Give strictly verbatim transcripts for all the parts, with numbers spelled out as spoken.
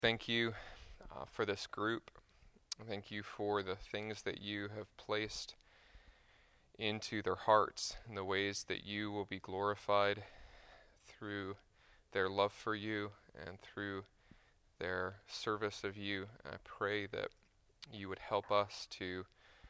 Thank you uh, for this group. Thank you for the things that you have placed into their hearts and the ways that you will be glorified through their love for you and through their service of you. I pray that you would help us to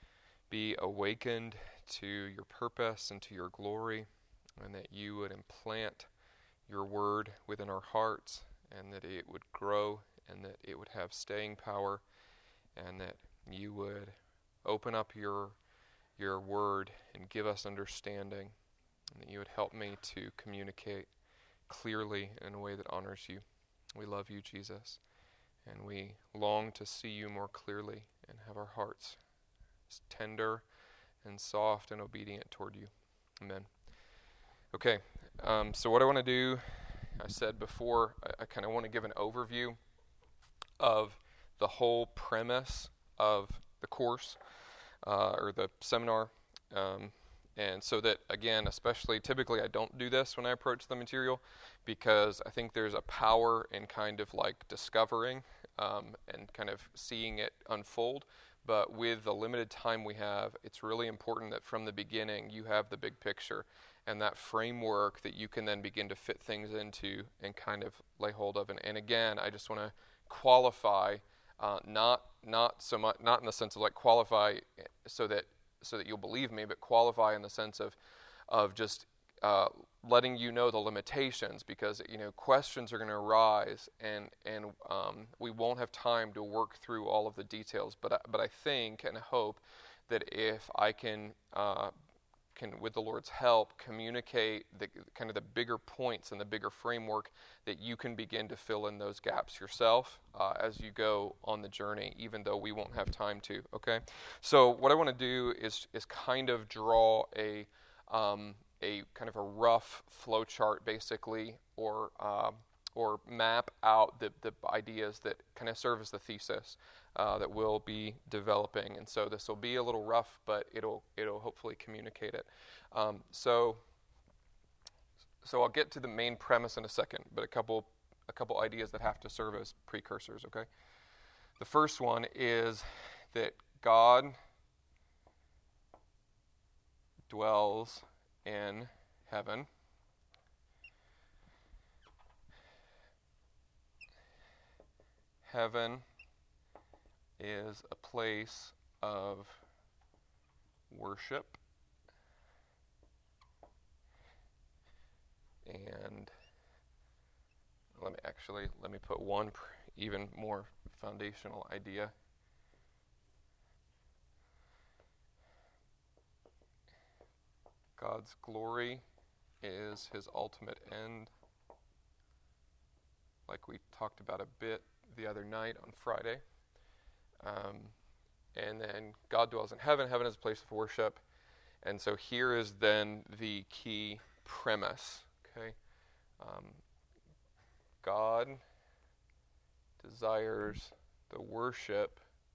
be awakened to your purpose and to your glory, and that you would implant your word within our hearts, and that it would grow, and that it would have staying power, and that you would open up your your word and give us understanding, and that you would help me to communicate clearly in a way that honors you. We love you, Jesus, and we long to see you more clearly and have our hearts tender and soft and obedient toward you. Amen. Okay, um, so what I want to do, I said before, I, I kind of want to give an overview of the whole premise of the course uh, or the seminar. Um, and so that, again, especially typically I don't do this when I approach the material, because I think there's a power in kind of like discovering um, and kind of seeing it unfold. But with the limited time we have, it's really important that from the beginning you have the big picture and that framework that you can then begin to fit things into and kind of lay hold of. And, and again, I just want to qualify, uh, not not so much, not in the sense of like qualify so that so that you'll believe me, but qualify in the sense of of just uh, letting you know the limitations, because you know questions are going to arise, and and um, we won't have time to work through all of the details. But I, but I think and hope that if I can uh, can with the Lord's help communicate the kind of the bigger points and the bigger framework, that you can begin to fill in those gaps yourself uh, as you go on the journey, even though we won't have time to. Okay, so what I want to do is is kind of draw a um, a kind of a rough flow chart, basically, or uh, or map out the, the ideas that kind of serve as the thesis uh, that we'll be developing. And so this will be a little rough, but it'll it'll hopefully communicate it. Um, so so I'll get to the main premise in a second, but a couple a couple ideas that have to serve as precursors. Okay, the first one is that God dwells in heaven. Heaven is a place of worship, and let me actually let me put one pr- even more foundational idea. God's glory is his ultimate end, like we talked about a bit the other night on Friday. Um, and then God dwells in heaven. Heaven is a place of worship. And so here is then the key premise. Okay, um, God desires the worship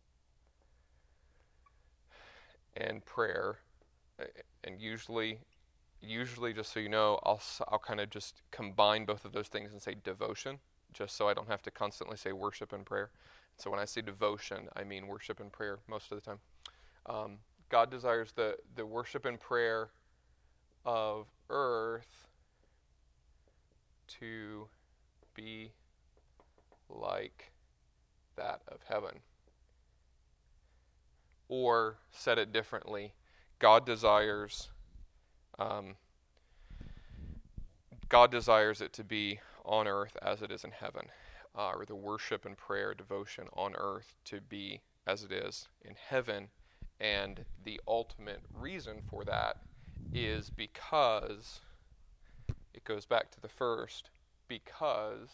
and prayer. And usually, usually, just so you know, I'll I'll kind of just combine both of those things and say devotion, just so I don't have to constantly say worship and prayer. So when I say devotion, I mean worship and prayer most of the time. Um, God desires the the worship and prayer of earth to be like that of heaven. Or, said it differently, God desires um, God desires it to be on earth as it is in heaven, uh, or the worship and prayer, devotion on earth to be as it is in heaven. And the ultimate reason for that is because, it goes back to the first, because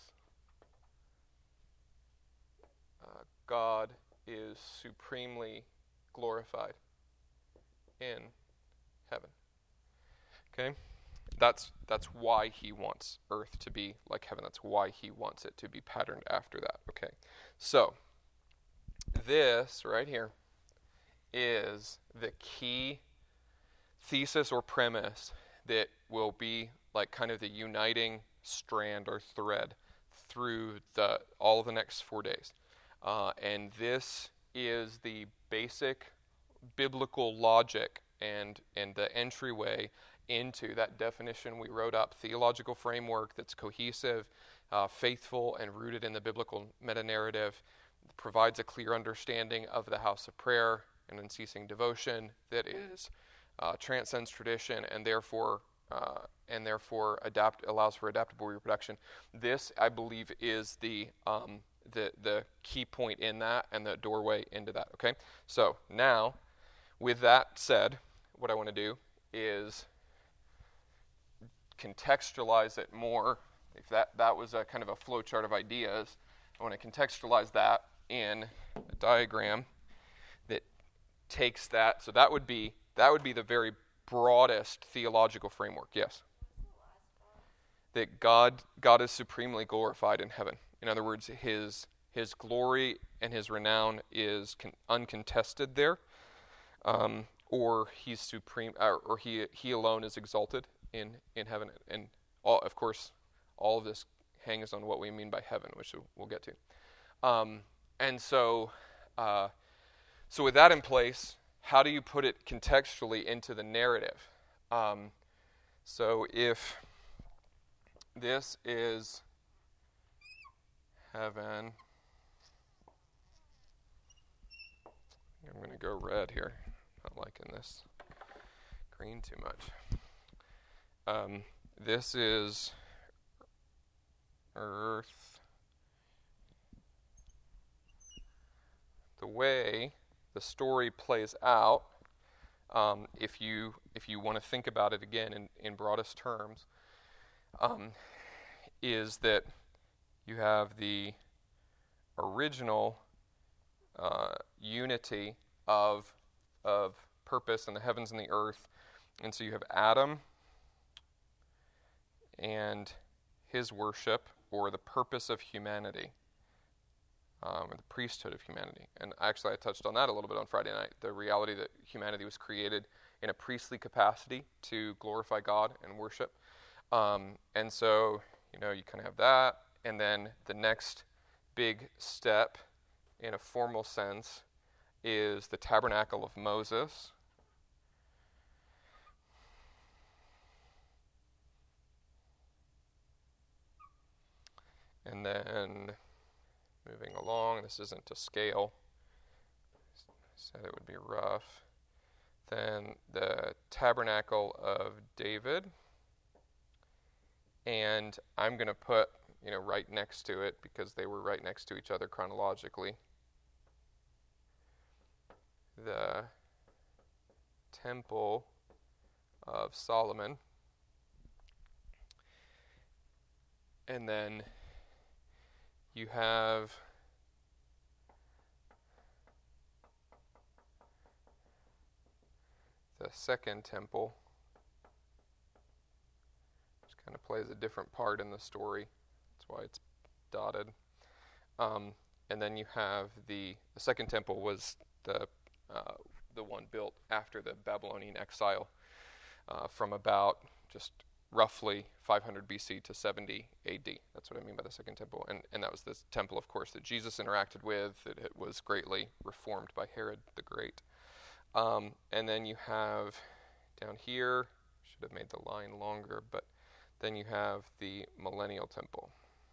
uh, God is supremely glorified in heaven. Okay? That's that's why he wants earth to be like heaven. That's why he wants it to be patterned after that. Okay. So, this right here is the key thesis or premise that will be like kind of the uniting strand or thread through the all of the next four days. Uh, and this is the basic biblical logic and, and the entryway into that definition we wrote up, theological framework that's cohesive, uh, faithful, and rooted in the biblical meta-narrative, provides a clear understanding of the house of prayer and unceasing devotion that is uh, transcends tradition and therefore uh, and therefore adapt allows for adaptable reproduction. This, I believe, is the um, the the key point in that and the doorway into that. Okay, so now, with that said, what I want to do is contextualize it more. If that that was a kind of a flow chart of ideas, I want to contextualize that in a diagram that takes that. So that would be that would be the very broadest theological framework. Yes. That God God is supremely glorified in heaven. In other words, his his glory and his renown is con- uncontested there, um, or he's supreme, or, or he he alone is exalted in, in heaven. And all, of course, all of this hangs on what we mean by heaven, which we'll get to. Um, and so, uh, so with that in place, how do you put it contextually into the narrative? Um, so if this is heaven, I'm going to go red here. Not liking this green too much. Um, this is earth. The way the story plays out, um, if you if you want to think about it again in, in broadest terms, um, is that you have the original uh, unity of of purpose in the heavens and the earth, and so you have Adam and his worship, or the purpose of humanity, um, or the priesthood of humanity. And actually I touched on that a little bit on Friday night, the reality that humanity was created in a priestly capacity to glorify God and worship. Um, and so, you know, you kind of have that, and then the next big step in a formal sense is the tabernacle of Moses. And then moving along, this isn't to scale, I said it would be rough. Then the tabernacle of David, and I'm going to put, you know, right next to it, because they were right next to each other chronologically, the temple of Solomon. And then you have the second temple, which kind of plays a different part in the story. That's why it's dotted. Um, and then you have the, the second temple was the uh, the one built after the Babylonian exile uh, from about just roughly five hundred B C to seventy A D. That's what I mean by the second temple. And and that was this temple, of course, that Jesus interacted with. That it was greatly reformed by Herod the Great. Um, and then you have down here, should have made the line longer, but then you have the millennial temple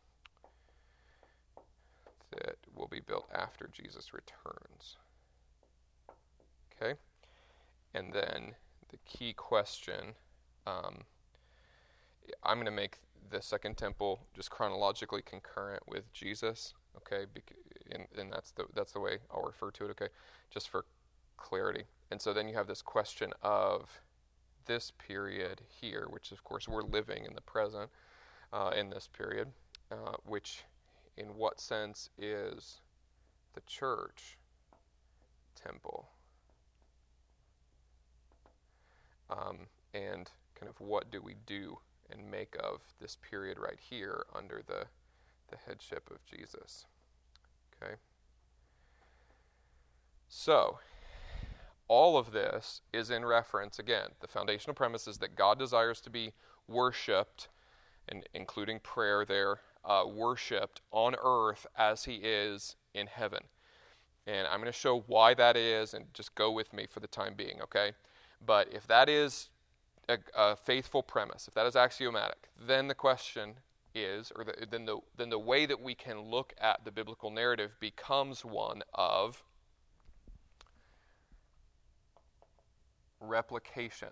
that will be built after Jesus returns. Okay? And then the key question, um, I'm going to make the second temple just chronologically concurrent with Jesus, okay? Bec- and, and that's the that's the way I'll refer to it, okay? Just for clarity. And so then you have this question of this period here, which of course we're living in the present, uh, in this period, uh, which in what sense is the church temple? Um, and kind of what do we do and make of this period right here under the, the headship of Jesus? Okay. So, all of this is in reference, again, the foundational premise is that God desires to be worshipped, and including prayer there, uh, worshipped on earth as he is in heaven. And I'm going to show why that is, and just go with me for the time being, okay? But if that is a, a faithful premise, if that is axiomatic, then the question is, or the, then the then the way that we can look at the biblical narrative becomes one of replication.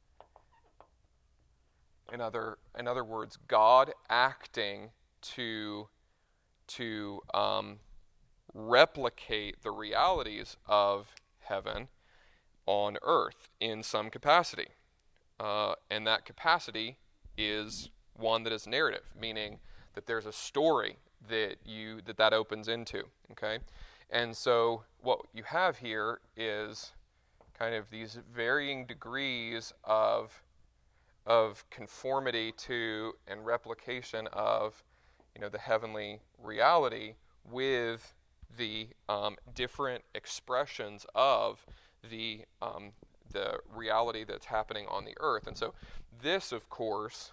In other in other words, God acting to to um, replicate the realities of heaven on earth in some capacity. Uh, and that capacity is one that is narrative, meaning that there's a story that you that that opens into, okay? And so what you have here is kind of these varying degrees of of conformity to and replication of, you know, the heavenly reality with the um, different expressions of the um, the reality that's happening on the earth. And so this, of course,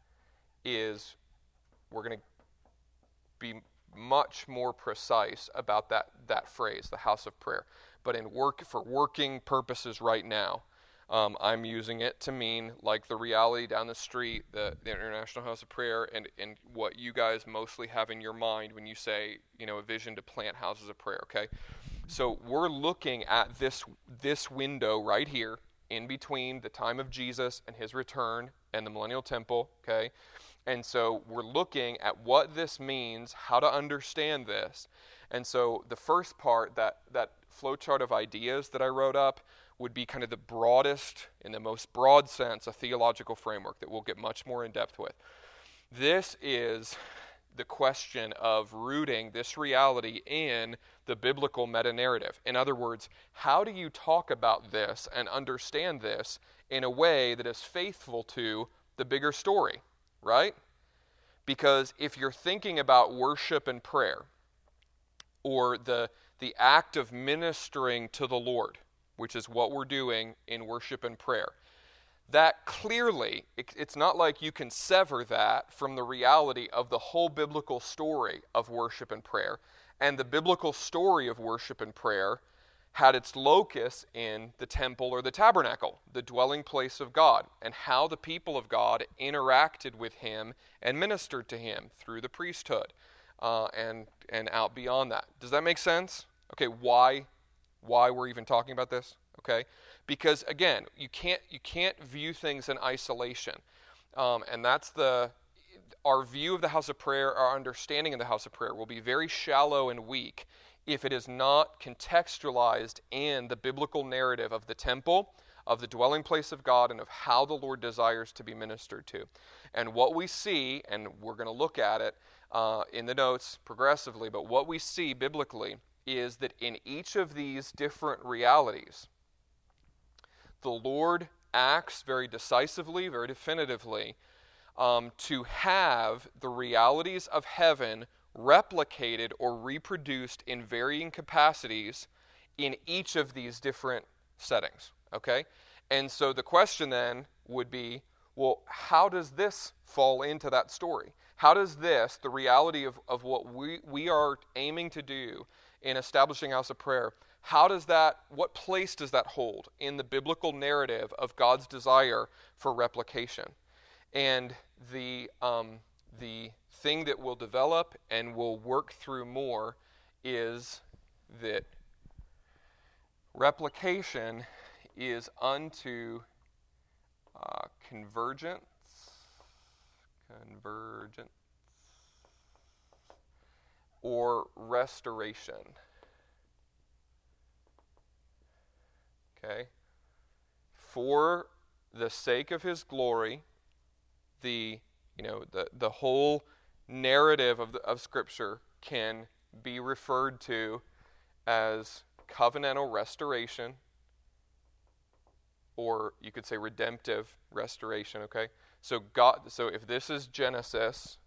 is, we're going to be much more precise about that, that phrase, the house of prayer. But in work for working purposes right now, um, I'm using it to mean like the reality down the street, the, the International House of Prayer, and, and what you guys mostly have in your mind when you say, you know, a vision to plant houses of prayer, okay? So we're looking at this this window right here in between the time of Jesus and his return and the millennial temple, okay? And so we're looking at what this means, how to understand this. And so the first part, that, that flowchart of ideas that I wrote up, would be kind of the broadest, in the most broad sense, a theological framework that we'll get much more in depth with. This is the question of rooting this reality in the biblical meta-narrative. In other words, how do you talk about this and understand this in a way that is faithful to the bigger story, right? Because if you're thinking about worship and prayer, or the the act of ministering to the Lord, which is what we're doing in worship and prayer, that clearly, it, it's not like you can sever that from the reality of the whole biblical story of worship and prayer. And the biblical story of worship and prayer had its locus in the temple or the tabernacle, the dwelling place of God, and how the people of God interacted with him and ministered to him through the priesthood, uh, and and out beyond that. Does that make sense? Okay, why why we're even talking about this? Okay, because again, you can't you can't view things in isolation, um, and that's the our view of the house of prayer, our understanding of the house of prayer will be very shallow and weak if it is not contextualized in the biblical narrative of the temple, of the dwelling place of God, and of how the Lord desires to be ministered to. And what we see, and we're going to look at it uh, in the notes progressively, but what we see biblically is that in each of these different realities, the Lord acts very decisively, very definitively, um, to have the realities of heaven replicated or reproduced in varying capacities in each of these different settings, okay? And so the question then would be, well, how does this fall into that story? How does this, the reality of, of what we, we are aiming to do in establishing House of Prayer, how does that, what place does that hold in the biblical narrative of God's desire for replication? And the um, the thing that we'll develop and we'll work through more is that replication is unto uh, convergence, convergence, or restoration. Okay? For the sake of his glory, the you know the the whole narrative of the, of Scripture can be referred to as covenantal restoration, or you could say redemptive restoration. Okay, so God. So if this is Genesis,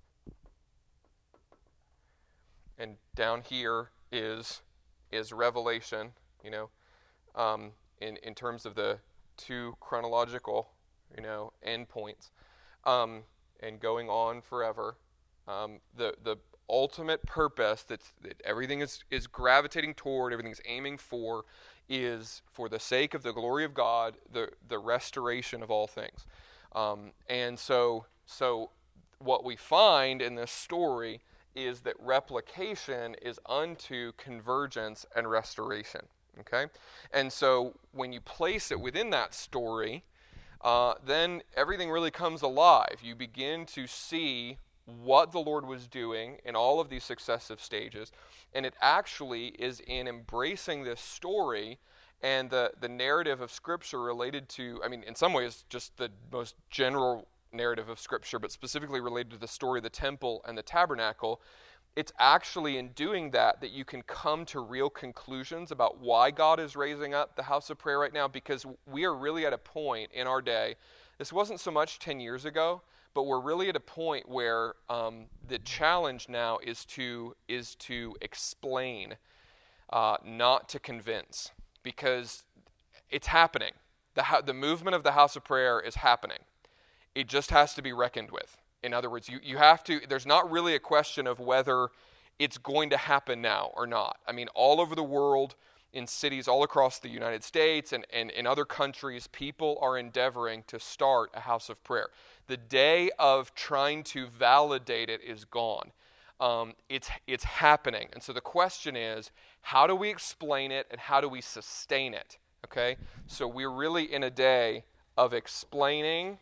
and down here is is Revelation, you know, um, in in terms of the two chronological, you know, endpoints, um, and going on forever. Um, the the ultimate purpose that's, that everything is, is gravitating toward, everything's aiming for, is for the sake of the glory of God, the, the restoration of all things. Um, and so so what we find in this story is that replication is unto convergence and restoration. Okay? And so when you place it within that story, uh, then everything really comes alive. You begin to see what the Lord was doing in all of these successive stages, and it actually is in embracing this story and the, the narrative of Scripture related to, I mean, in some ways, just the most general narrative of Scripture, but specifically related to the story of the temple and the tabernacle. It's actually in doing that that you can come to real conclusions about why God is raising up the house of prayer right now, because we are really at a point in our day, this wasn't so much ten years ago, but we're really at a point where um, the challenge now is to is to explain, uh, not to convince, because it's happening. The the movement of the house of prayer is happening. It just has to be reckoned with. In other words, you, you have to. There's not really a question of whether it's going to happen now or not. I mean, all over the world, in cities all across the United States and, and in other countries, people are endeavoring to start a house of prayer. The day of trying to validate it is gone. Um, it's it's happening. And so the question is, how do we explain it and how do we sustain it? Okay? So we're really in a day of explaining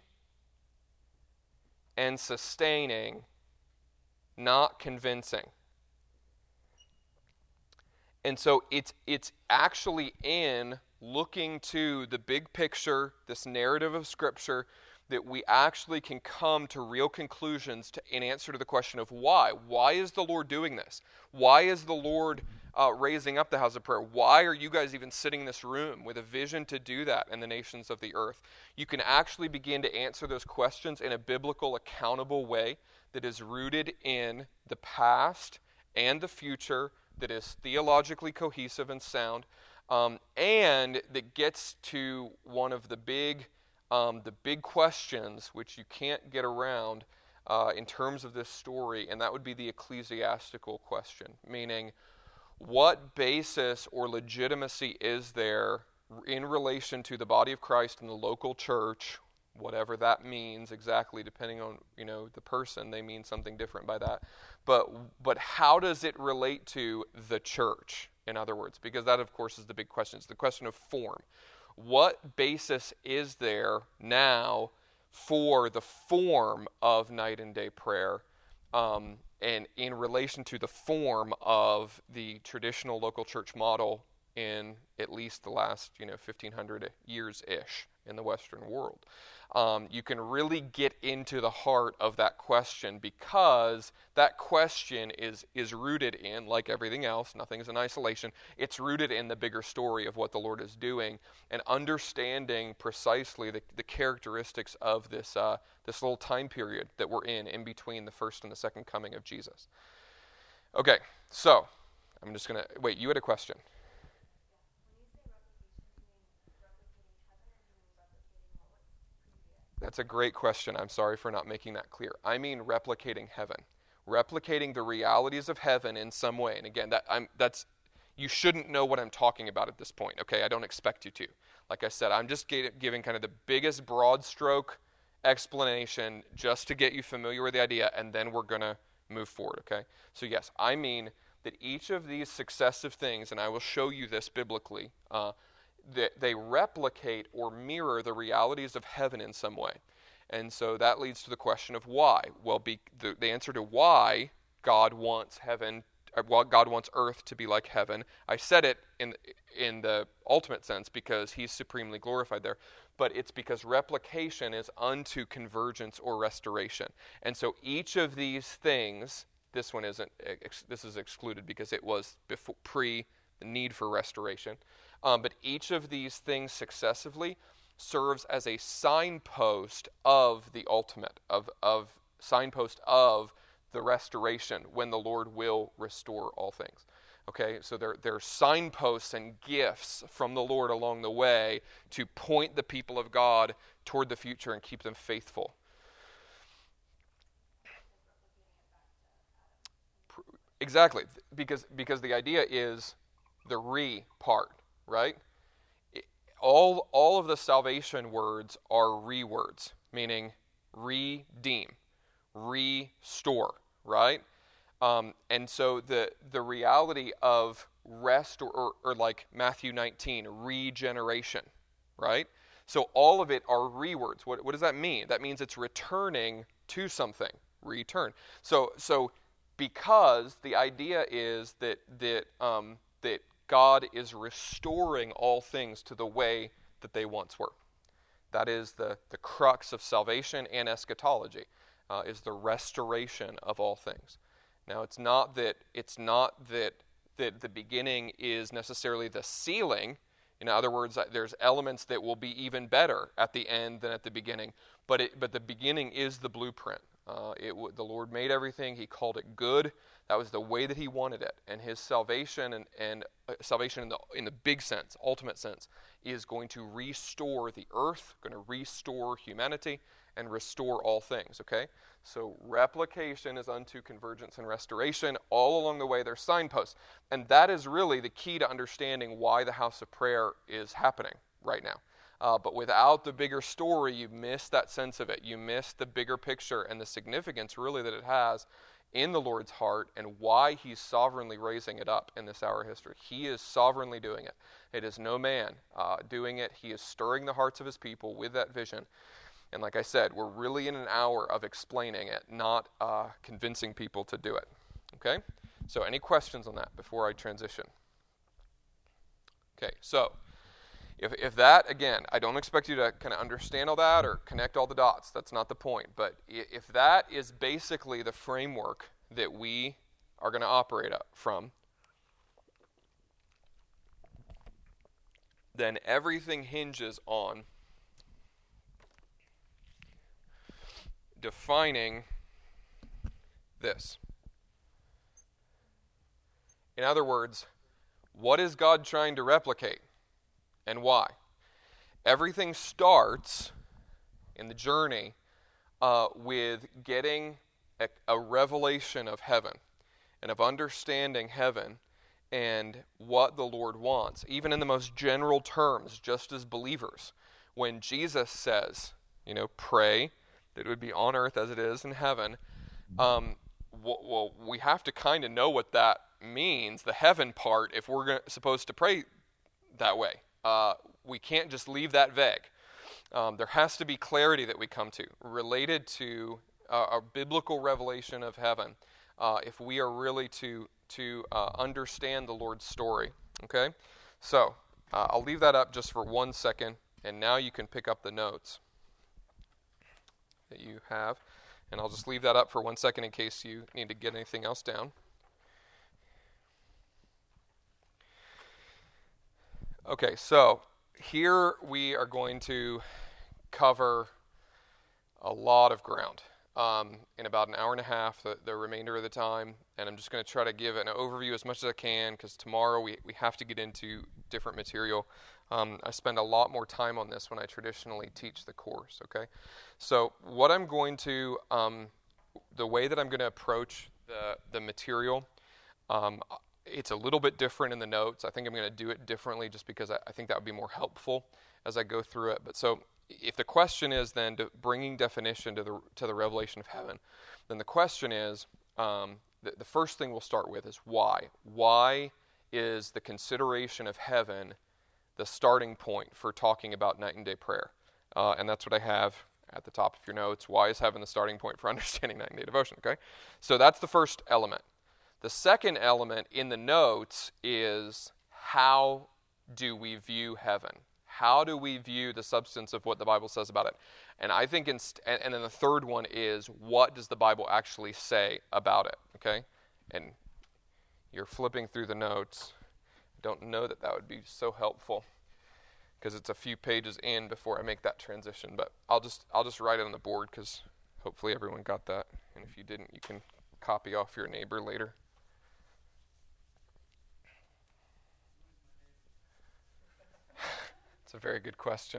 and sustaining, not convincing. And so it's it's actually in looking to the big picture, this narrative of Scripture, that we actually can come to real conclusions to, in answer to the question of why. Why is the Lord doing this? Why is the Lord uh, raising up the house of prayer? Why are you guys even sitting in this room with a vision to do that in the nations of the earth? You can actually begin to answer those questions in a biblical, accountable way that is rooted in the past and the future, that is theologically cohesive and sound, um, and that gets to one of the big Um, the big questions which you can't get around uh, in terms of this story, and that would be the ecclesiastical question, meaning what basis or legitimacy is there in relation to the body of Christ and the local church, whatever that means exactly, depending on, you know, the person, they mean something different by that. But but how does it relate to the church, in other words? Because that, of course, is the big question. It's the question of form. What basis is there now for the form of night and day prayer, um, and in relation to the form of the traditional local church model in at least the last, you know, fifteen hundred years-ish in the Western world? Um, you can really get into the heart of that question, because that question is is rooted in, like everything else, nothing is in isolation, it's rooted in the bigger story of what the Lord is doing, and understanding precisely the, the characteristics of this uh, this little time period that we're in, in between the first and the second coming of Jesus. Okay, so I'm just going to, wait, you had a question. That's a great question. I'm sorry for not making that clear. I mean replicating heaven. Replicating the realities of heaven in some way. And again, that I'm that's you shouldn't know what I'm talking about at this point, okay? I don't expect you to. Like I said, I'm just giving kind of the biggest broad stroke explanation just to get you familiar with the idea, and then we're going to move forward, okay? So yes, I mean that each of these successive things, and I will show you this biblically, uh, that they replicate or mirror the realities of heaven in some way. And so that leads to the question of why. Well, be, the, the answer to why God wants heaven, uh, why God wants earth to be like heaven, I said it in in the ultimate sense because he's supremely glorified there, but it's because replication is unto convergence or restoration. And so each of these things, this one isn't, ex, this is excluded because it was before, pre the need for restoration. Um, but each of these things successively serves as a signpost of the ultimate, of, of signpost of the restoration when the Lord will restore all things. Okay, so there, there are signposts and gifts from the Lord along the way to point the people of God toward the future and keep them faithful. Exactly, because because the idea is the re part, right? It, all all of the salvation words are re words, meaning redeem, restore, right? Um, and so the the reality of rest, or, or, or like Matthew nineteen, regeneration, right? So all of it are re-words. What, what does that mean? That means it's returning to something, return. So so because the idea is that that um, that God is restoring all things to the way that they once were. That is the, the crux of salvation and eschatology, uh, is the restoration of all things. Now, it's not that it's not that that the beginning is necessarily the ceiling. In other words, there's elements that will be even better at the end than at the beginning. But it, but the beginning is the blueprint. Uh, it the Lord made everything. He called it good. That was the way that He wanted it. And His salvation and and uh, salvation in the in the big sense, ultimate sense, is going to restore the earth, going to restore humanity, and restore all things. Okay. So replication is unto convergence and restoration. All along the way, there's signposts. And that is really the key to understanding why the house of prayer is happening right now. Uh, but without the bigger story, you miss that sense of it. You miss the bigger picture and the significance really that it has in the Lord's heart and why He's sovereignly raising it up in this hour of history. He is sovereignly doing it. It is no man uh, doing it. He is stirring the hearts of His people with that vision. And like I said, we're really in an hour of explaining it, not uh, convincing people to do it. Okay? So any questions on that before I transition? Okay, so if if that, again, I don't expect you to kind of understand all that or connect all the dots. That's not the point. But if that is basically the framework that we are going to operate from, then everything hinges on defining this. In other words, what is God trying to replicate and why? Everything starts in the journey uh, with getting a, a revelation of heaven and of understanding heaven and what the Lord wants, even in the most general terms, just as believers. When Jesus says, you know, pray that it would be on earth as it is in heaven, um, well, we have to kind of know what that means, the heaven part, if we're gonna, supposed to pray that way. Uh, we can't just leave that vague. Um, there has to be clarity that we come to related to uh, a biblical revelation of heaven uh, if we are really to, to uh, understand the Lord's story. Okay? So, uh, I'll leave that up just for one second, and now you can pick up the notes that you have, and I'll just leave that up for one second in case you need to get anything else down. Okay, so here we are going to cover a lot of ground um, in about an hour and a half, the, the remainder of the time, and I'm just going to try to give an overview as much as I can because tomorrow we, we have to get into different material. Um, I spend a lot more time on this when I traditionally teach the course, okay? So what I'm going to, um, the way that I'm going to approach the, the material, um, it's a little bit different in the notes. I think I'm going to do it differently just because I, I think that would be more helpful as I go through it. But so if the question is then to bringing definition to the to the revelation of heaven, then the question is, um, the, the first thing we'll start with is why. Why is the consideration of heaven the starting point for talking about night and day prayer? Uh, and that's what I have at the top of your notes. Why is heaven the starting point for understanding night and day devotion? Okay, so that's the first element. The second element in the notes is how do we view heaven? How do we view the substance of what the Bible says about it? And I think, in st- and, and then the third one is what does the Bible actually say about it? Okay, and you're flipping through the notes. I don't know that that would be so helpful because it's a few pages in before I make that transition. But I'll just I'll just write it on the board because hopefully everyone got that. And if you didn't, you can copy off your neighbor later. It's a very good question.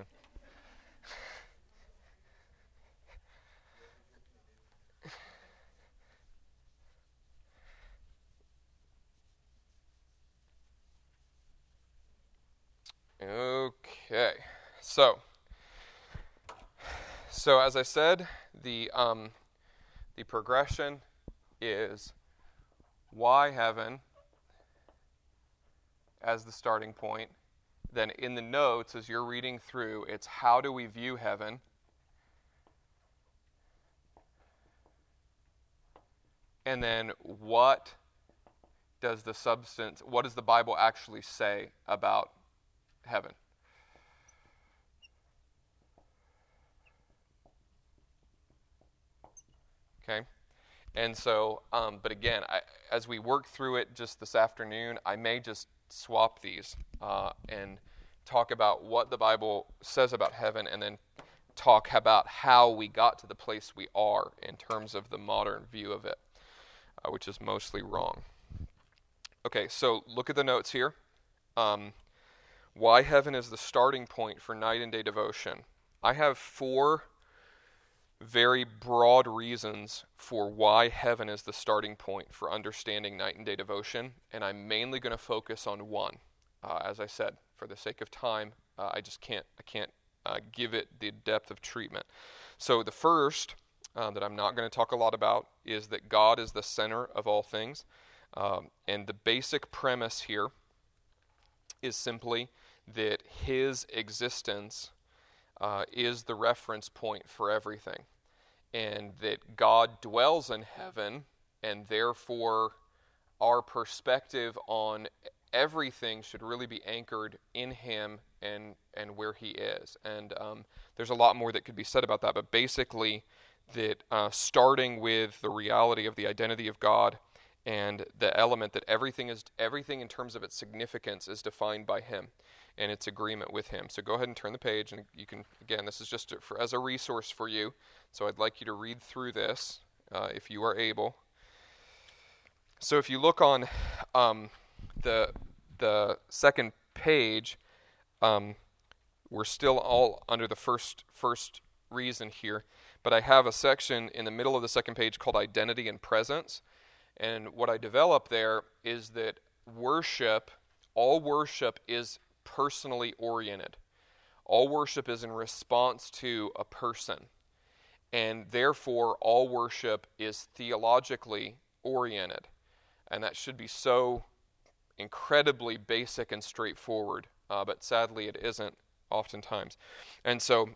Okay, so so as I said, the um, the progression is why heaven as the starting point. Then in the notes, as you're reading through, it's how do we view heaven? And then what does the substance, what does the Bible actually say about heaven? Okay? And so, um, but again, I, as we work through it just this afternoon, I may just swap these uh, and talk about what the Bible says about heaven, and then talk about how we got to the place we are in terms of the modern view of it, uh, which is mostly wrong. Okay, so look at the notes here. Um, why heaven is the starting point for night and day devotion. I have four very broad reasons for why heaven is the starting point for understanding night and day devotion, and I'm mainly going to focus on one. Uh, as I said, for the sake of time, uh, I just can't I can't uh, give it the depth of treatment. So the first uh, that I'm not going to talk a lot about is that God is the center of all things, um, and the basic premise here is simply that His existence uh, is the reference point for everything, and that God dwells in heaven, and therefore our perspective on everything should really be anchored in Him and and where He is. And um, there's a lot more that could be said about that, but basically that uh, starting with the reality of the identity of God and the element that everything is everything in terms of its significance is defined by Him and its agreement with Him. So go ahead and turn the page, and you can, again, this is just for, as a resource for you, so I'd like you to read through this uh, if you are able. So if you look on um, the the second page, um, we're still all under the first first reason here, but I have a section in the middle of the second page called Identity and Presence, and what I develop there is that worship, all worship is personally oriented. All worship is in response to a person, and therefore all worship is theologically oriented, and that should be so incredibly basic and straightforward, uh, but sadly it isn't oftentimes. And so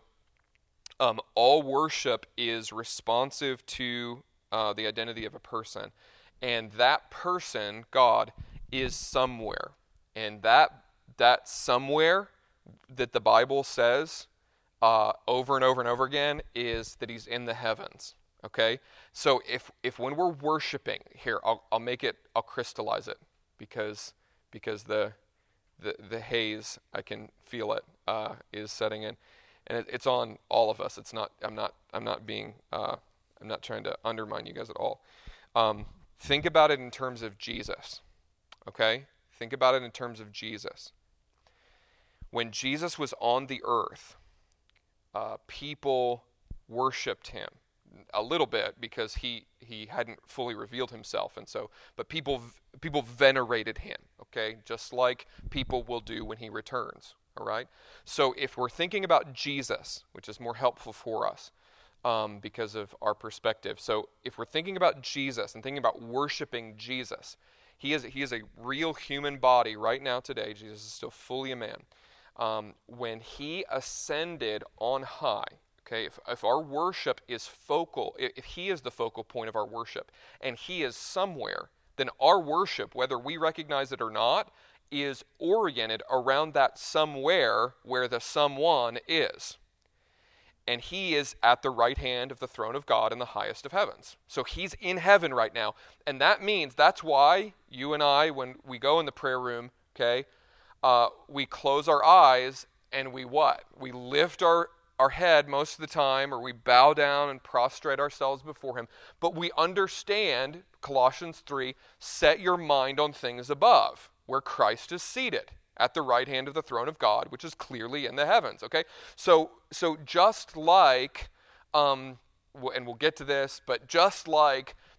um, all worship is responsive to uh, the identity of a person, and that person, God, is somewhere, and that that somewhere that the Bible says uh, over and over and over again is that He's in the heavens. Okay, so if if when we're worshiping here, I'll I'll make it, I'll crystallize it, because because the the the haze, I can feel it, uh, is setting in, and it, it's on all of us. It's not. I'm not. I'm not being. Uh, I'm not trying to undermine you guys at all. Um, think about it in terms of Jesus. Okay, think about it in terms of Jesus. When Jesus was on the earth, uh, people worshipped Him a little bit because he he hadn't fully revealed Himself, and so but people people venerated Him, okay, just like people will do when He returns. All right, so if we're thinking about Jesus, which is more helpful for us um, because of our perspective, so if we're thinking about Jesus and thinking about worshiping Jesus, he is he is a real human body right now today. Jesus is still fully a man. Um, when He ascended on high, okay, if, if our worship is focal, if, if He is the focal point of our worship, and He is somewhere, then our worship, whether we recognize it or not, is oriented around that somewhere where the someone is. And He is at the right hand of the throne of God in the highest of heavens. So He's in heaven right now. And that means, that's why you and I, when we go in the prayer room, okay, uh, we close our eyes and we what? We lift our our head most of the time, or we bow down and prostrate ourselves before Him. But we understand, Colossians three, set your mind on things above, where Christ is seated at the right hand of the throne of God, which is clearly in the heavens, okay? So, so just like, um, and we'll get to this, but just like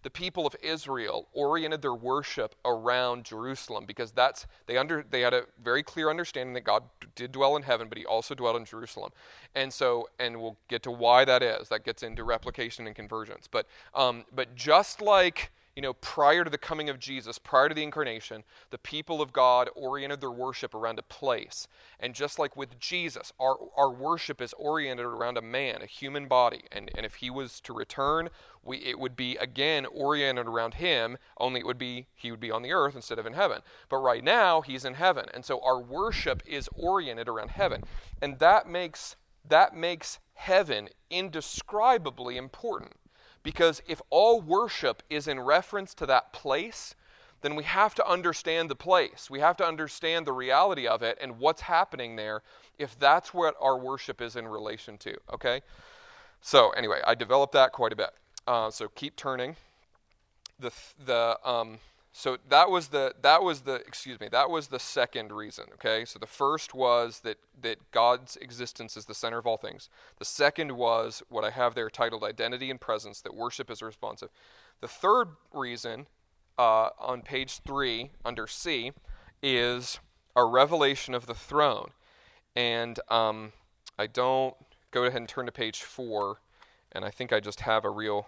the people of Israel oriented their worship around Jerusalem because that's they under they had a very clear understanding that God did dwell in heaven, but he also dwelled in Jerusalem. And so, and we'll get to why that is. That gets into replication and convergence. But um, but just like, you know, prior to the coming of Jesus, prior to the incarnation, the people of God oriented their worship around a place. And just like with Jesus, our, our worship is oriented around a man, a human body. And, and if he was to return, we, it would be, again, oriented around him, only it would be, he would be on the earth instead of in heaven. But right now, he's in heaven. And so our worship is oriented around heaven. And that makes, that makes heaven indescribably important. Because if all worship is in reference to that place, then we have to understand the place. We have to understand the reality of it and what's happening there if that's what our worship is in relation to, okay? So anyway, I developed that quite a bit. Uh, so keep turning. The the um so that was the that was the excuse me that was the second reason. Okay, so the first was that that God's existence is the center of all things. The second was what I have there titled identity and presence, that worship is responsive. The third reason uh, on page three under C is a revelation of the throne, and um, I don't go ahead and turn to page four, and I think I just have a real.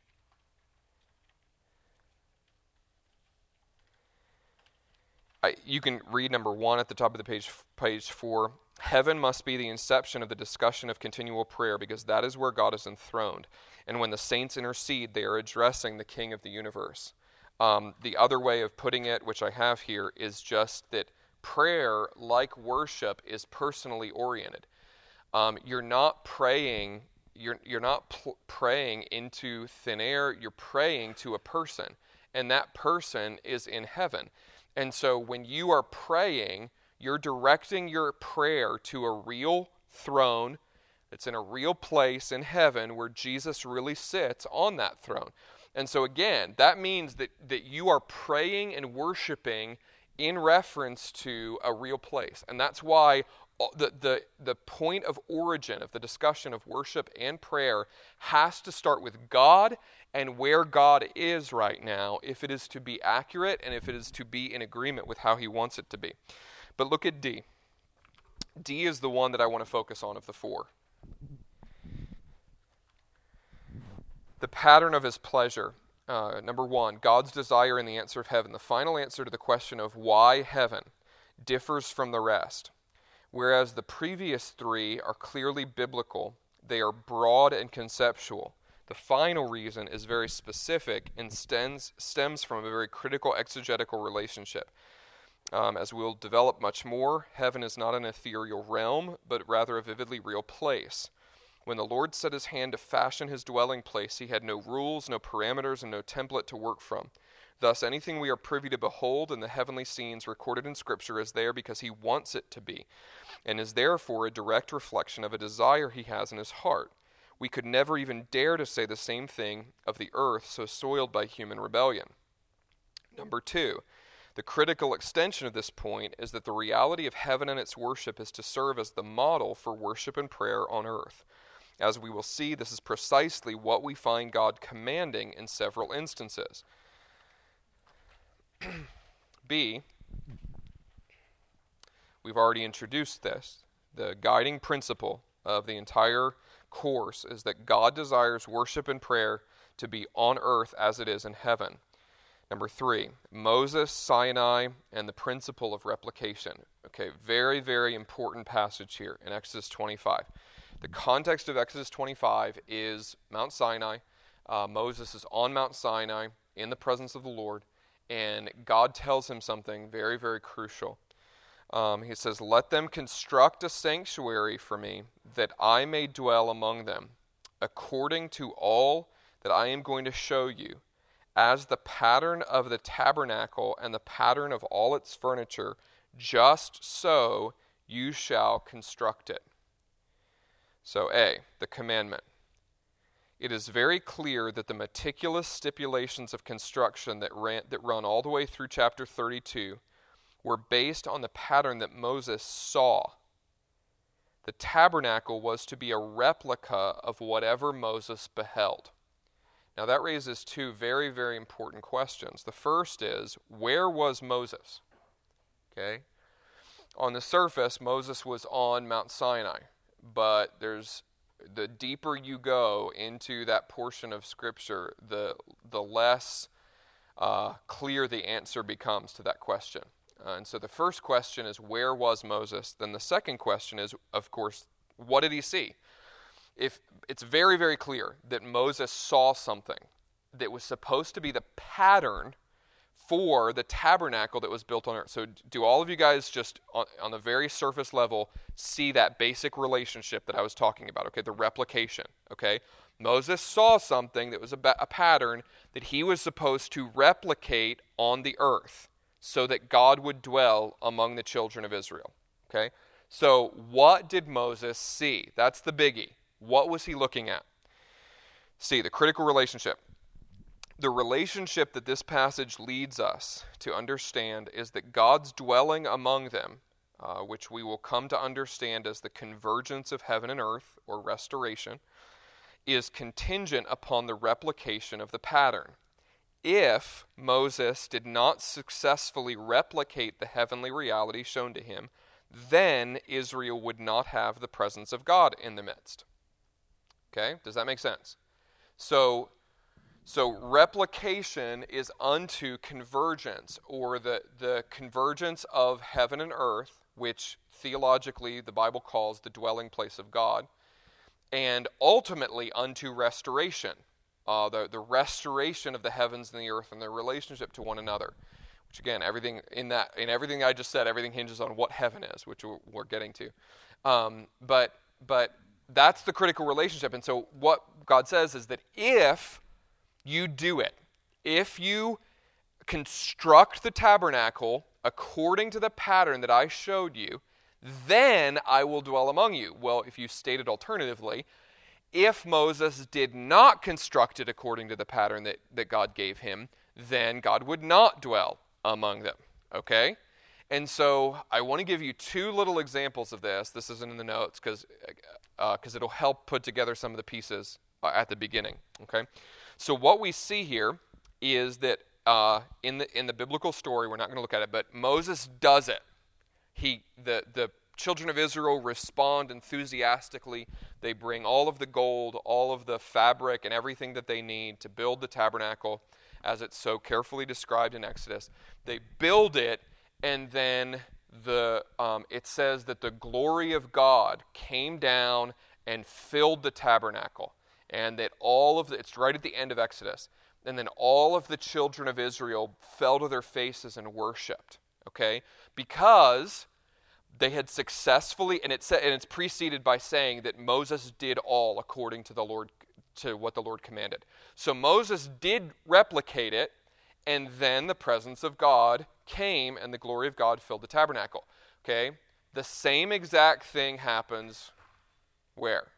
I, you can read number one at the top of the page, page four. Heaven must be the inception of the discussion of continual prayer, because that is where God is enthroned. And when the saints intercede, they are addressing the King of the universe. Um, the other way of putting it, which I have here, is just that prayer, like worship, is personally oriented. Um, you're not praying. You're you're not pl- praying into thin air. You're praying to a person, and that person is in heaven. And so when you are praying, you're directing your prayer to a real throne that's in a real place in heaven where Jesus really sits on that throne. And so again, that means that, that you are praying and worshiping in reference to a real place. And that's why the, the, the point of origin of the discussion of worship and prayer has to start with God and where God is right now, if it is to be accurate and if it is to be in agreement with how he wants it to be. But look at D. D is the one that I want to focus on of the four. The pattern of his pleasure. Uh, number one, God's desire in the answer of heaven. The final answer to the question of why heaven differs from the rest. Whereas the previous three are clearly biblical, they are broad and conceptual. The final reason is very specific and stems, stems from a very critical exegetical relationship. Um, as we'll develop much more, heaven is not an ethereal realm, but rather a vividly real place. When the Lord set his hand to fashion his dwelling place, he had no rules, no parameters, and no template to work from. Thus, anything we are privy to behold in the heavenly scenes recorded in Scripture is there because he wants it to be, and is therefore a direct reflection of a desire he has in his heart. We could never even dare to say the same thing of the earth so soiled by human rebellion. Number two, the critical extension of this point is that the reality of heaven and its worship is to serve as the model for worship and prayer on earth. As we will see, this is precisely what we find God commanding in several instances. B, we've already introduced this. The guiding principle of the entire course is that God desires worship and prayer to be on earth as it is in heaven. Number three, Moses, Sinai, and the principle of replication. Okay, very, very important passage here in Exodus twenty-five. The context of Exodus twenty-five is Mount Sinai. Uh, Moses is on Mount Sinai in the presence of the Lord, and God tells him something very, very crucial. Um, he says, "Let them construct a sanctuary for me, that I may dwell among them, according to all that I am going to show you, as the pattern of the tabernacle and the pattern of all its furniture, just so you shall construct it." So A, the commandment. It is very clear that the meticulous stipulations of construction that ran, that run all the way through chapter thirty-two were based on the pattern that Moses saw. The tabernacle was to be a replica of whatever Moses beheld. Now that raises two very, very important questions. The first is, where was Moses? Okay. On the surface, Moses was on Mount Sinai, but there's the deeper you go into that portion of Scripture, the the less uh, clear the answer becomes to that question. Uh, and so the first question is, where was Moses? Then the second question is, of course, what did he see? If it's very, very clear that Moses saw something that was supposed to be the pattern for the tabernacle that was built on earth. So do all of you guys just on, on the very surface level see that basic relationship that I was talking about, okay, the replication, okay? Moses saw something that was a, ba- a pattern that he was supposed to replicate on the earth so that God would dwell among the children of Israel, okay? So what did Moses see? That's the biggie. What was he looking at? See, the critical relationship. The relationship that this passage leads us to understand is that God's dwelling among them, uh, which we will come to understand as the convergence of heaven and earth, or restoration, is contingent upon the replication of the pattern. If Moses did not successfully replicate the heavenly reality shown to him, then Israel would not have the presence of God in the midst. Okay, does that make sense? So, so replication is unto convergence, or the, the convergence of heaven and earth, which theologically the Bible calls the dwelling place of God, and ultimately unto restoration, uh, the, the restoration of the heavens and the earth and their relationship to one another. Which again, everything in that, in everything I just said, everything hinges on what heaven is, which we're, we're getting to. Um, but but that's the critical relationship. And so what God says is that if you do it, if you construct the tabernacle according to the pattern that I showed you, then I will dwell among you. Well, if you state it alternatively, if Moses did not construct it according to the pattern that, that God gave him, then God would not dwell among them, okay? And so I want to give you two little examples of this. This isn't in the notes because uh, because it'll help put together some of the pieces uh, at the beginning, okay? So what we see here is that uh, in the in the biblical story, we're not going to look at it, but Moses does it. He the the children of Israel respond enthusiastically. They bring all of the gold, all of the fabric, and everything that they need to build the tabernacle, as it's so carefully described in Exodus. They build it, and then the um, it says that the glory of God came down and filled the tabernacle, and that all of the, it's right at the end of Exodus, and then all of the children of Israel fell to their faces and worshipped, okay? Because they had successfully, and, it sa- and it's preceded by saying that Moses did all according to the Lord, to what the Lord commanded. So Moses did replicate it, and then the presence of God came, and the glory of God filled the tabernacle. Okay? The same exact thing happens where?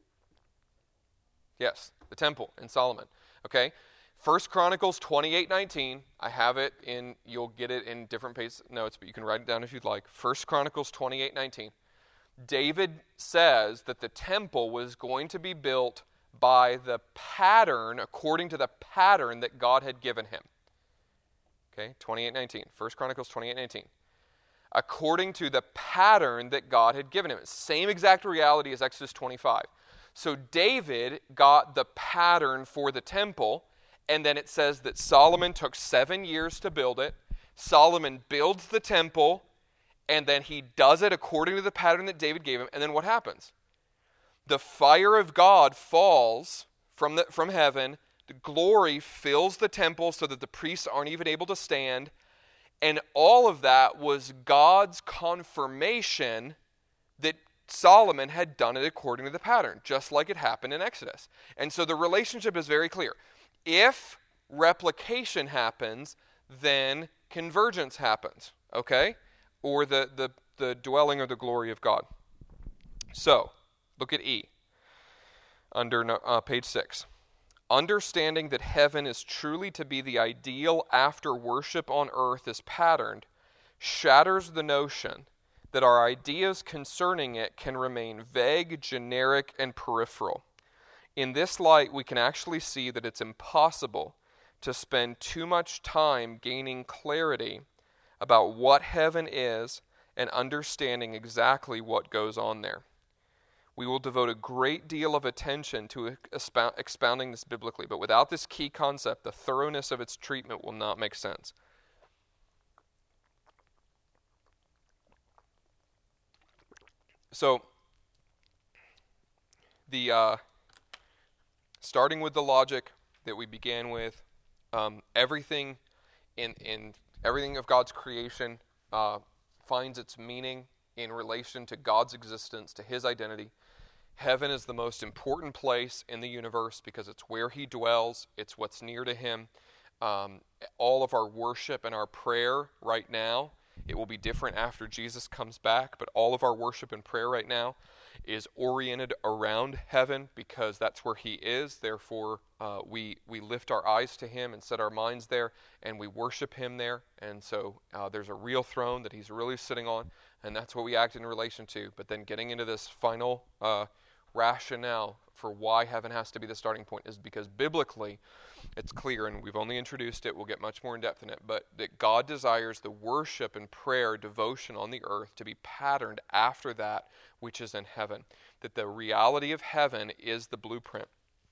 Yes, the temple in Solomon. Okay? First Chronicles twenty-eight nineteen. I have it in, you'll get it in different page notes, but you can write it down if you'd like. First Chronicles twenty-eight nineteen. David says that the temple was going to be built by the pattern, according to the pattern that God had given him. Okay, twenty-eight nineteen. First Chronicles twenty-eight nineteen. According to the pattern that God had given him. Same exact reality as Exodus twenty-five. So David got the pattern for the temple, and then it says that Solomon took seven years to build it. Solomon builds the temple, and then he does it according to the pattern that David gave him. And then what happens? The fire of God falls from the, from heaven. The glory fills the temple so that the priests aren't even able to stand. And all of that was God's confirmation that Solomon had done it according to the pattern, just like it happened in Exodus. And so the relationship is very clear. If replication happens, then convergence happens, okay? Or the, the, the dwelling or the glory of God. So, look at E, under uh, page six. Understanding that heaven is truly to be the ideal after worship on earth is patterned, shatters the notion that our ideas concerning it can remain vague, generic, and peripheral. In this light, we can actually see that it's impossible to spend too much time gaining clarity about what heaven is and understanding exactly what goes on there. We will devote a great deal of attention to expound, expounding this biblically, but without this key concept, the thoroughness of its treatment will not make sense. So, the uh, starting with the logic that we began with, um, everything in in everything of God's creation uh, finds its meaning in relation to God's existence, to His identity. Heaven is the most important place in the universe because it's where He dwells. It's what's near to Him. Um, all of our worship and our prayer right now, it will be different after Jesus comes back, but all of our worship and prayer right now is oriented around heaven because that's where He is. Therefore, uh, we we lift our eyes to Him and set our minds there, and we worship Him there. And so uh, there's a real throne that He's really sitting on, and that's what we act in relation to. But then getting into this final uh, rationale for why heaven has to be the starting point is because biblically it's clear, and we've only introduced it, we'll get much more in depth in it, but that God desires the worship and prayer, devotion on the earth to be patterned after that which is in heaven. That the reality of heaven is the blueprint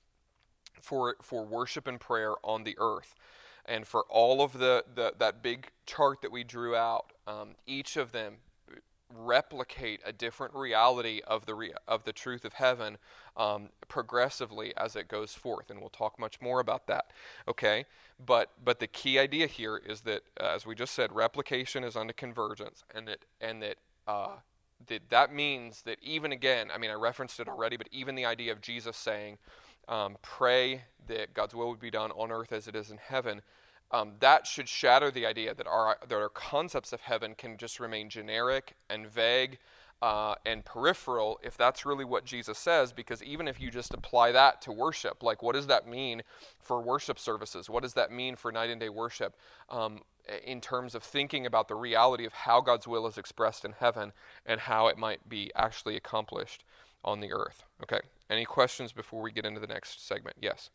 for for worship and prayer on the earth. And for all of the, the that big chart that we drew out, um, each of them replicate a different reality of the re- of the truth of heaven um, progressively as it goes forth, and we'll talk much more about that. Okay, but but the key idea here is that, uh, as we just said, replication is unto convergence, and that and that uh, that that means that even again, I mean, I referenced it already, but even the idea of Jesus saying, um, "Pray that God's will would be done on earth as it is in heaven." Um, that should shatter the idea that our that our concepts of heaven can just remain generic and vague uh, and peripheral if that's really what Jesus says, because even if you just apply that to worship, like what does that mean for worship services? What does that mean for night and day worship um, in terms of thinking about the reality of how God's will is expressed in heaven and how it might be actually accomplished on the earth? Okay, any questions before we get into the next segment? Yes?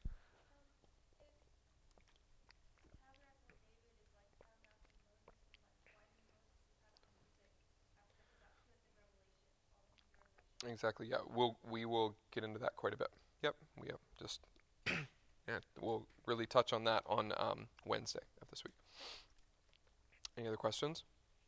Exactly. Yeah, we'll we will get into that quite a bit. Yep. We have just yeah. We'll really touch on that on um, Wednesday of this week. Any other questions?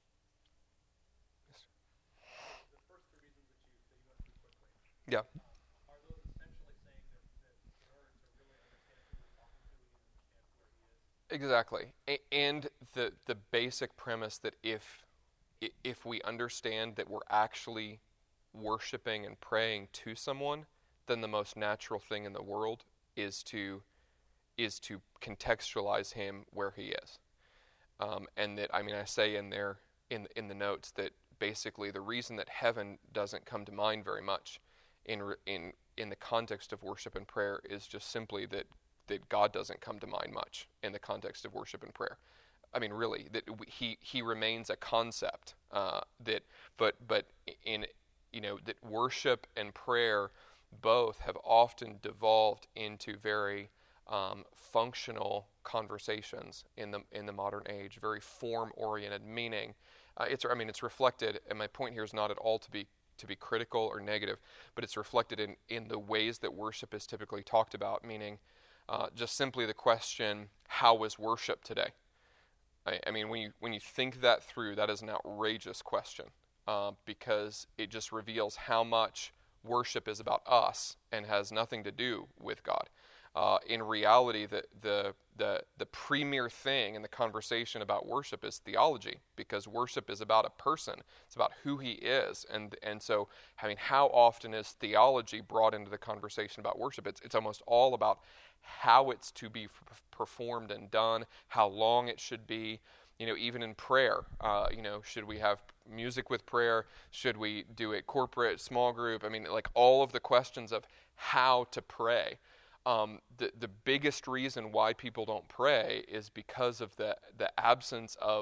Yes. The first three reasons that you that you went through quickly. Yeah. Are those essentially saying that, that in order to really understand who we're talking to, we need to understand where He is? Exactly. A- and the the basic premise that if if we understand that we're actually worshiping and praying to someone, then the most natural thing in the world is to is to contextualize Him where He is, um, and that I mean I say in there in in the notes that basically the reason that heaven doesn't come to mind very much in in in the context of worship and prayer is just simply that that God doesn't come to mind much in the context of worship and prayer. I mean, really, that he he remains a concept uh, that, but but in you know, that worship and prayer both have often devolved into very um, functional conversations in the in the modern age, very form-oriented. Meaning, uh, it's I mean, it's reflected. And my point here is not at all to be to be critical or negative, but it's reflected in in the ways that worship is typically talked about. Meaning, uh, just simply the question, "How was worship today?" I, I mean, when you when you think that through, that is an outrageous question. Uh, because it just reveals how much worship is about us and has nothing to do with God. Uh, in reality, the, the the the premier thing in the conversation about worship is theology, because worship is about a person. It's about who He is, and and so I mean, how often is theology brought into the conversation about worship? It's it's almost all about how it's to be f- performed and done, how long it should be. You know, even in prayer, uh, you know, should we have music with prayer? Should we do it corporate, small group? I mean, like all of the questions of how to pray. Um, the the biggest reason why people don't pray is because of the the absence of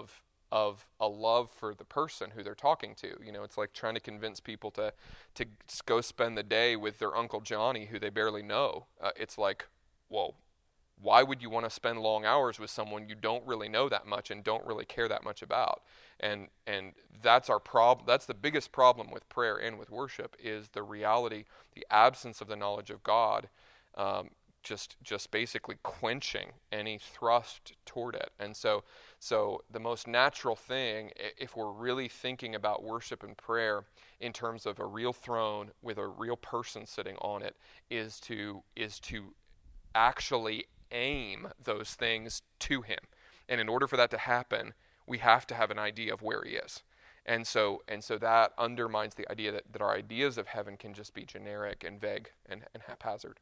of a love for the person who they're talking to. You know, it's like trying to convince people to to go spend the day with their Uncle Johnny who they barely know. Uh, it's like, well, why would you want to spend long hours with someone you don't really know that much and don't really care that much about? And and that's our problem. That's the biggest problem with prayer and with worship, is the reality, the absence of the knowledge of God, um, just just basically quenching any thrust toward it. And so so the most natural thing, if we're really thinking about worship and prayer in terms of a real throne with a real person sitting on it, is to is to actually aim those things to him. And in order for that to happen, we have to have an idea of where he is. And so and so that undermines the idea that, that our ideas of heaven can just be generic and vague and, and haphazard.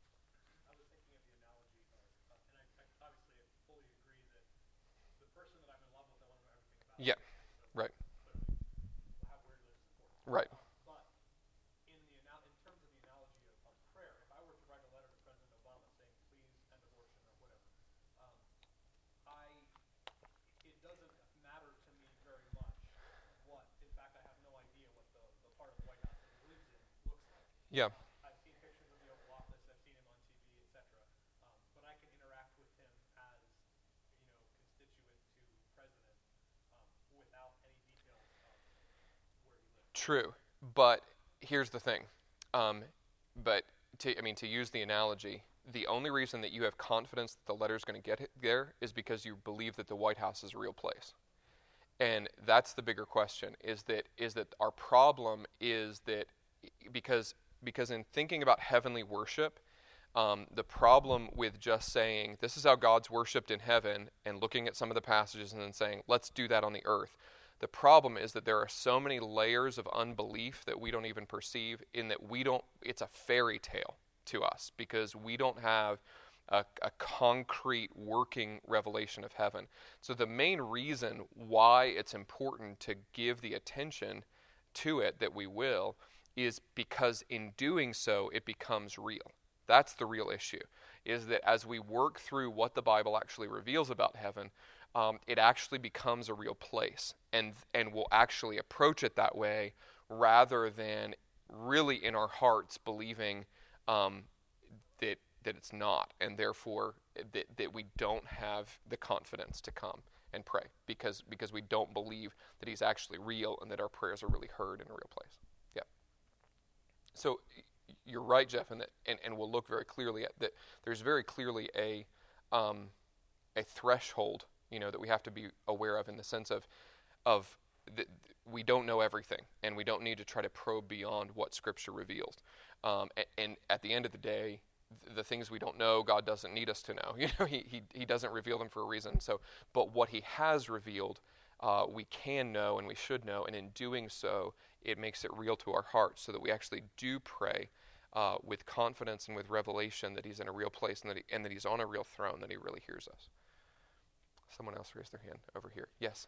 I was thinking of the analogy, uh, and I, I obviously I fully agree that the person that I'm in love with, I want to know everything about. Yeah, So right. clearly, how where he lives is important. Right. But in the anal- in terms of the analogy of, of prayer, if I were to write a letter to President Obama saying please end abortion or whatever, um, I it doesn't matter to me very much what. In fact, I have no idea what the, the part of the White House that he lives in looks like. Yeah. I've seen pictures of the Oval Office. I've seen him on T V, et cetera. Um, but I can interact with him as, you know, constituent to president um, without any details of where he lives. True, but here's the thing. Um, but to, I mean, to use the analogy, the only reason that you have confidence that the letter's going to get there is because you believe that the White House is a real place. And that's the bigger question, is that is that our problem is that because because in thinking about heavenly worship, um, the problem with just saying this is how God's worshipped in heaven and looking at some of the passages and then saying let's do that on the earth, the problem is that there are so many layers of unbelief that we don't even perceive, in that we don't, it's a fairy tale to us because we don't have a, a concrete working revelation of heaven. So the main reason why it's important to give the attention to it that we will is because in doing so it becomes real. That's the real issue, is that as we work through what the Bible actually reveals about heaven, um, it actually becomes a real place, and and we'll actually approach it that way rather than really in our hearts believing um, that that it's not, and therefore that, that we don't have the confidence to come and pray because because we don't believe that he's actually real and that our prayers are really heard in a real place. Yeah. So you're right, Jeff, and that and, and we'll look very clearly at that. There's very clearly a um, a threshold, you know, that we have to be aware of in the sense of of that we don't know everything, and we don't need to try to probe beyond what Scripture reveals. Um, and, and at the end of the day, the things we don't know, God doesn't need us to know. You know, he he he doesn't reveal them for a reason. So, but what he has revealed, uh, we can know and we should know, and in doing so, it makes it real to our hearts, so that we actually do pray uh, with confidence and with revelation that he's in a real place and that he, and that he's on a real throne, that he really hears us. Someone else raised their hand over here. Yes.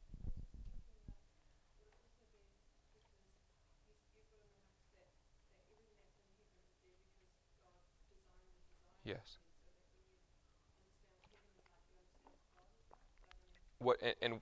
Yes. What and, and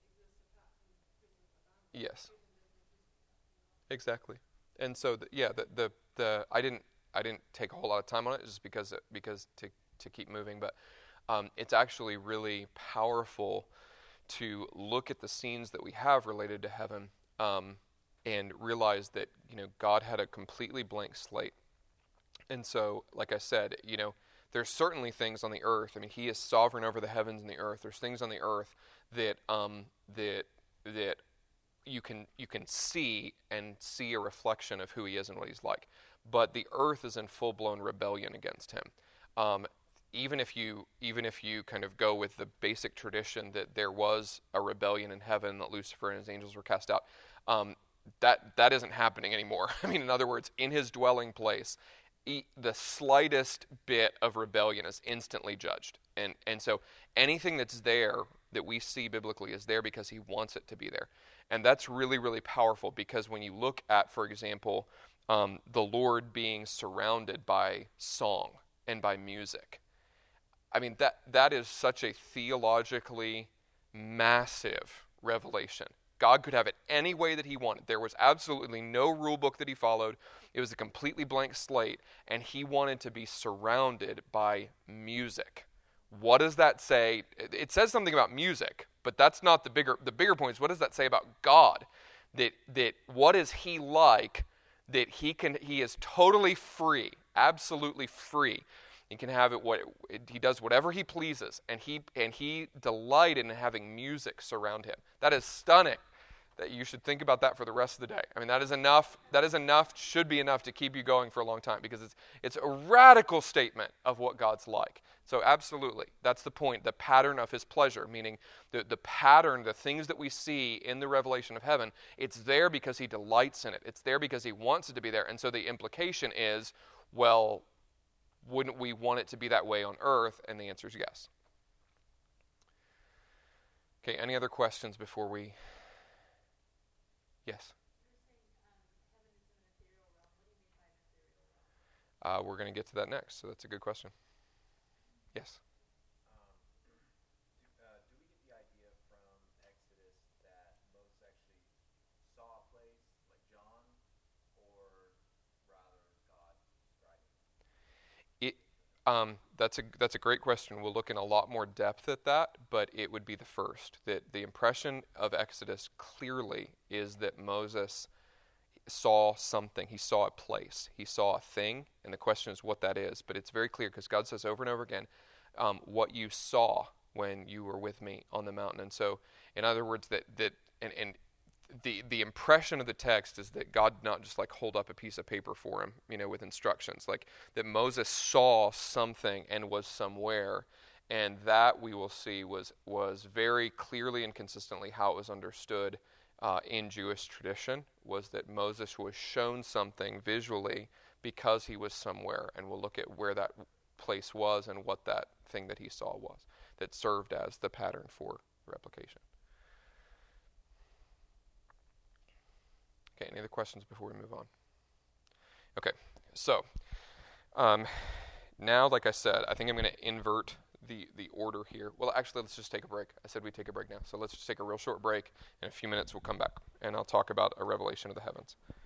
yes, exactly. And so the, yeah, the, the the I didn't I didn't take a whole lot of time on it just because because to to keep moving, but um, it's actually really powerful to look at the scenes that we have related to heaven um, and realize that you know God had a completely blank slate. And so, like I said, you know, there's certainly things on the earth. I mean, he is sovereign over the heavens and the earth. There's things on the earth that um, that that you can you can see and see a reflection of who he is and what he's like. But the earth is in full-blown rebellion against him. Um, even if you even if you kind of go with the basic tradition that there was a rebellion in heaven, that Lucifer and his angels were cast out, um, that that isn't happening anymore. I mean, in other words, in his dwelling place, the slightest bit of rebellion is instantly judged. And and so anything that's there that we see biblically is there because he wants it to be there. And that's really, really powerful, because when you look at, for example, um, the Lord being surrounded by song and by music, I mean, that that is such a theologically massive revelation. God could have it any way that he wanted. There was absolutely no rule book that he followed. It was a completely blank slate, and he wanted to be surrounded by music. What does that say? It says something about music, but that's not the bigger the bigger point is, what does that say about God? That that what is he like that he can he is totally free, absolutely free. He can have it what he does whatever he pleases, and he and he delighted in having music surround him. That is stunning. That you should think about that for the rest of the day. I mean, that is enough. That is enough. Should be enough to keep you going for a long time, because it's it's a radical statement of what God's like. So absolutely, that's the point. The pattern of his pleasure, meaning the the pattern, the things that we see in the revelation of heaven. It's there because he delights in it. It's there because he wants it to be there. And so the implication is, well, wouldn't we want it to be that way on earth? And the answer is yes. Okay. Any other questions before we? Yes. Uh, we're going to get to that next, so that's a good question. Yes. Um, do, uh, do we get the idea from Exodus that Moses actually saw a place like John, or rather God described it? It um, that's a that's a great question. We'll look in a lot more depth at that, but it would be the first. That the impression of Exodus clearly is that Moses saw something. He saw a place. He saw a thing, and the question is what that is. But it's very clear because God says over and over again, um, what you saw when you were with me on the mountain. And so, in other words, that that and, and the the impression of the text is that God did not just like hold up a piece of paper for him, you know, with instructions. Like that Moses saw something and was somewhere, and that we will see was was very clearly and consistently how it was understood Uh, in Jewish tradition, was that Moses was shown something visually because he was somewhere, and we'll look at where that place was and what that thing that he saw was that served as the pattern for replication. Okay, any other questions before we move on? Okay, so um, now, like I said, I think I'm going to invert the the order here. Well, actually, let's just take a break. I said we'd take a break now. So let's just take a real short break. In a few minutes, we'll come back, and I'll talk about a revelation of the heavens.